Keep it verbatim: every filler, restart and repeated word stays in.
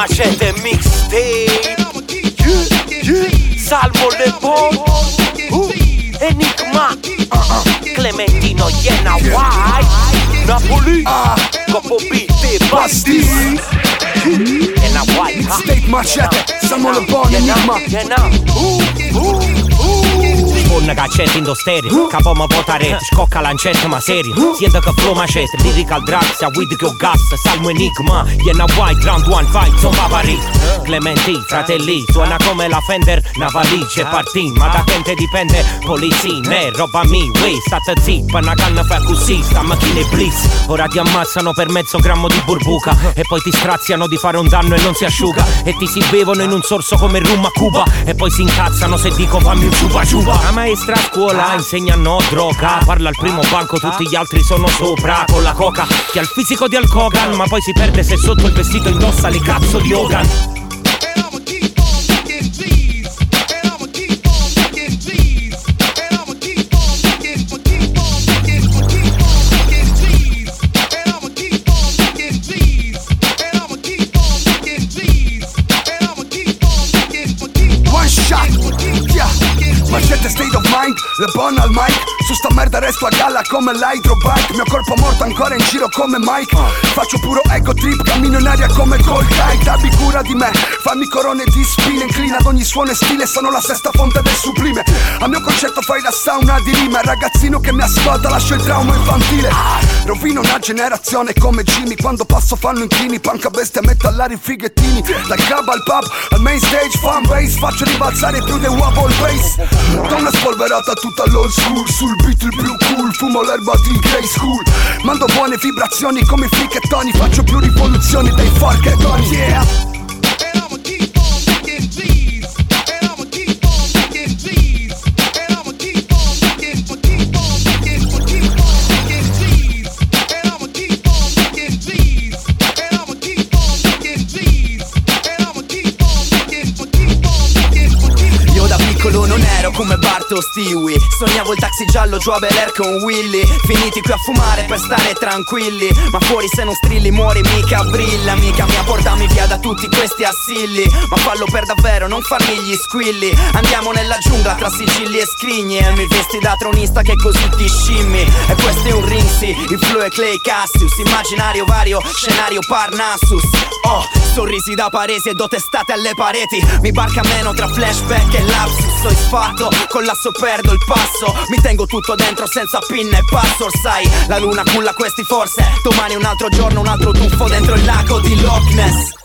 Machete mixtape, Salmo Le Bon, uh, Enigma, uh -uh. Clementino Iena White, Napoli, uh, Copo Beat, Basti, Iena White, Mixtape Machete, Salmo Le Bon, Enigma, uh, uh, uh. Una caccetta in do stereo, capo ma votare, scocca lancetta ma serio. Siento che flow macete, lyrical drugs, a weed che ho gas, Salmo Enigma, Iena White, round one fight, son papari. Clementi, fratelli, suona come la Fender, una valigia partin, ma da che te dipende, polizzine, roba mi, wey, state zip, una canna fa così, sta macchina e bliss. Ora ti ammazzano per mezzo grammo di burbuca, e poi ti straziano di fare un danno e non si asciuga, e ti si bevono in un sorso come il rum a Cuba, e poi si incazzano se dico fammi un ciupa ciupa. La maestra a scuola insegna no droga, parla al primo banco, tutti gli altri sono sopra, con la coca, che ha il fisico di Hulk Hogan, ma poi si perde se sotto il vestito indossa le cazzo di Hogan. Machete state of mind, Le Bon al mic. Su sta merda resto a galla come l'hydrobike. Mio corpo morto ancora in giro come Mike. Faccio puro ego trip, cammino in aria come Gold Kite. Abbi cura di me, fammi corone di spine. Inclina ad ogni suono e stile, sono la sesta fonte del sublime. A mio concetto fai la sauna di rima. Il ragazzino che mi ascolta lascia il trauma infantile. Rovino una generazione come Jimmy. Quando passo fanno inchini, punk a bestia metallari fighettini. Dal club al pub, al main stage, fan base. Faccio ribalzare più dei wobble bass. Do una spolverata tutta all'old school. Sul beat il più cool, fumo l'erba di grey school. Mando buone vibrazioni come i fricchettoni. Faccio più rivoluzioni dei forchettoni, yeah. Non ero come Bart o Stewie, sognavo il taxi giallo giù a Bel Air con Willy. Finiti qui a fumare per stare tranquilli, ma fuori se non strilli muori mica brilla. Mica mia portami via da tutti questi assilli, ma fallo per davvero, non farmi gli squilli. Andiamo nella giungla tra sigilli e scrigni, e mi vesti da tronista che così ti scimmi. E questo è un rinsi, il flow è Clay Cassius, immaginario vario, scenario Parnassus. Oh, sorrisi da paresi e do testate alle pareti. Mi barca meno tra flashback e lapsus. Sto sfatto, con l'asso perdo il passo. Mi tengo tutto dentro senza pin e password. Sai, la luna culla questi forse. Domani un altro giorno, un altro tuffo dentro il lago di Loch Ness.